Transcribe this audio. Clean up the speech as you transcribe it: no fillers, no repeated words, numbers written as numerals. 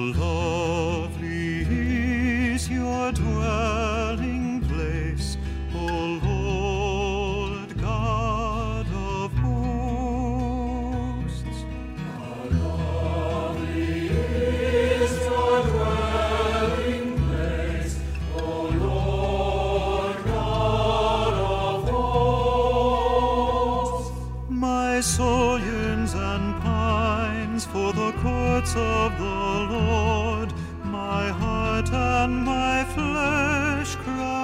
lovely is your dwelling place, O Lord God of hosts. How lovely is your dwelling place, O Lord God of hosts. My soul yearns and pines for the courts of the Lord. My heart and my flesh cry